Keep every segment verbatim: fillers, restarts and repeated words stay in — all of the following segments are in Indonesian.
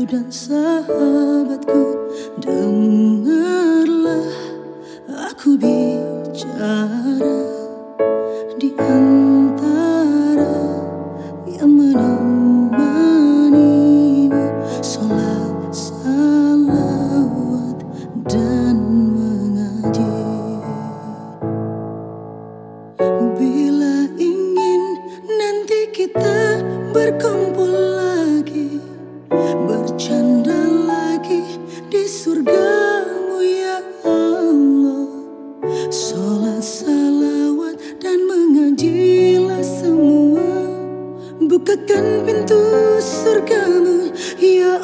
dan sahabatku, dengarlah aku bicara di antara yang menemanimu, sholat, salawat, dan mengaji. Bila ingin nanti kita berkumpul lagi, bercanda lagi di surgamu ya Allah, sholat, salawat, dan mengajilah semua, bukakan pintu surgamu ya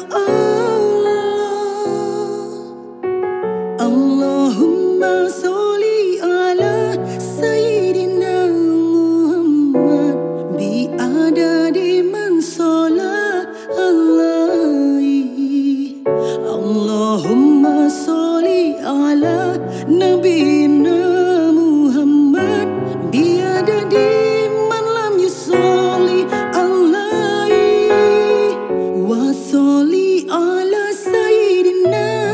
Allah. Allahumma sholli ala Sayyidina Muhammad bi adadi man sholla alaihi. Allahumma sholli ala Nabiyina Muhammad bi adadi man lam yusolli alaihi. Wa sholli ala Sayyidina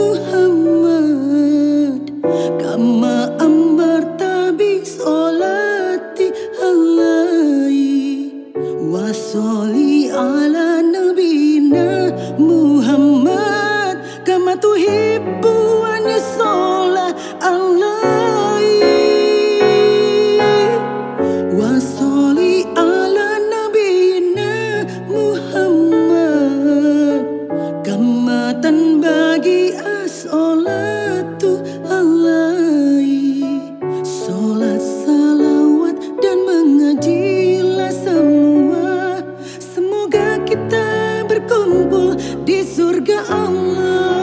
Muhammad kama amarta bi sholati alaihi. Wa sholli ala Nabiyina Muhammad kama tuhibbu an yusolla alaihi. Wa sholli ala Nabiyina Muhammad kama tanbagi as-sholatu alaihi. Sholat, salawat, dan mengajilah semua, semoga kita berkumpul di surga Allah.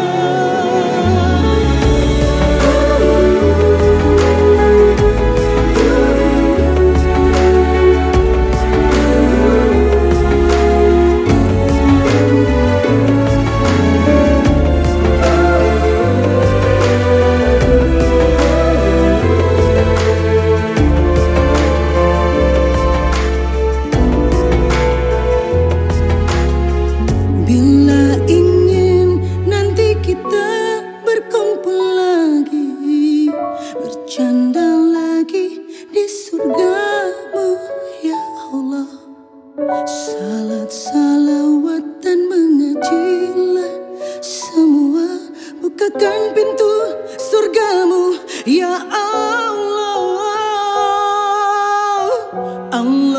Bila ingin nanti kita berkumpul lagi, bercanda lagi di surgamu ya Allah, salat, salawat, dan mengajilah semua, bukakan pintu surgamu ya Allah. Allah